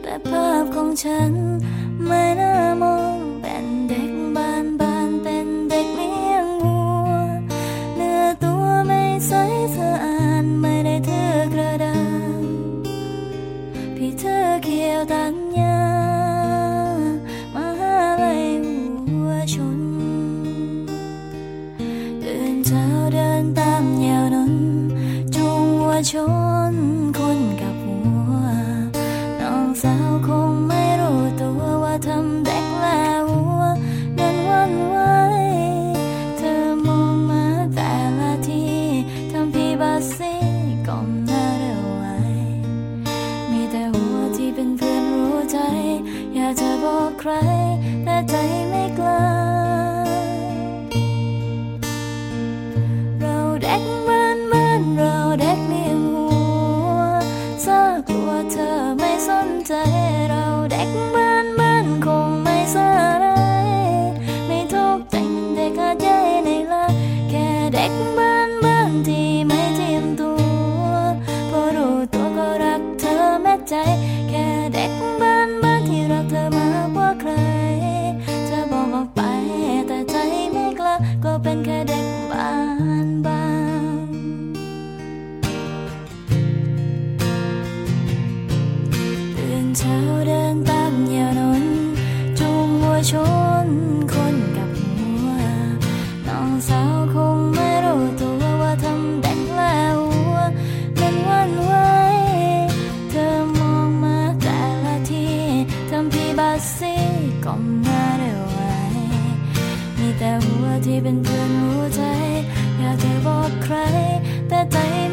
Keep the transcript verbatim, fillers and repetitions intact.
แต่ภาพของฉันไม่น่ามองเป็นเด็กบ้านบ้านเป็นเด็กเลี้ยงวัวเนื้อตัวไม่ใสสะอาดไม่ได้ถือกระดาษพี่เธอเขียวตัญญามหาลัยหัวชนตื่นเช้าเดินตามแนวนนจูงวัวชนคนกับหัวน้องสาวคงไม่รู้ตัวว่าทำเด็กแล้วหัวเดินวันไหวเธอมองมาแต่ละทีทำพี่บาซีก้มหน้าเร็วไวมีแต่หัวที่เป็นเพื่อนรู้ใจอยากจะบอกใครแต่ใจไม่กล้าเราเด็กบ้านบ้านเราเด็กเลี้ยงหัวสักกลัวเธอไม่สนใจเราเด็กบ้านบ้านคงไม่สะไรไม่ทุกข์ใจมันเด็กอาจใหญ่ในละแค่เด็กบ้านบ้านที่ไม่เทียมตัวพอรู้ตัวก็รักเธอแม้ใจแค่เด็กบ้านบ้านที่รักเธอมากกว่าใครจะบอกออกไปแต่ใจไม่กล้าก็เป็นแค่เด็กบ้านบ้านตื่นเช้าเดินตามแนวนนจูงวัวชนคนกับหัวน้องสาวคงไม่รู้ตัวว่าทำเด็กแล้วหัวเป็นวันไหวเธอมองมาแต่ละทีทำพี่บาซีก้มหน้าเร็วไวมีแต่หัวที่เป็นเพื่อนรู้ใจอยากจะบอกใครแต่ใจ